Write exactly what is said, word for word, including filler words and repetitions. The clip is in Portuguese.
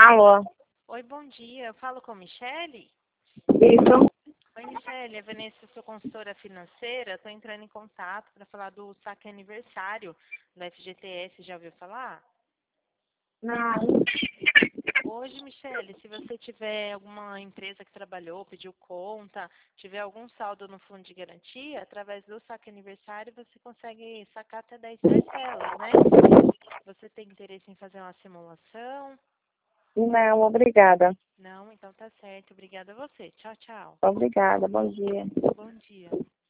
Alô, Oi, bom dia. Eu falo com a Michele? isso? Oi, Michele. A Vanessa, eu sou consultora financeira. Estou entrando em contato para falar do saque aniversário da F G T S. Já ouviu falar? Não. Hoje, Michele, se você tiver alguma empresa que trabalhou, pediu conta, tiver algum saldo no fundo de garantia, através do saque aniversário você consegue sacar até dez parcelas, né? Você tem interesse em fazer uma simulação? Não, obrigada. Não? Então tá certo. Obrigada a você. Tchau, tchau. Obrigada, bom dia. Bom dia.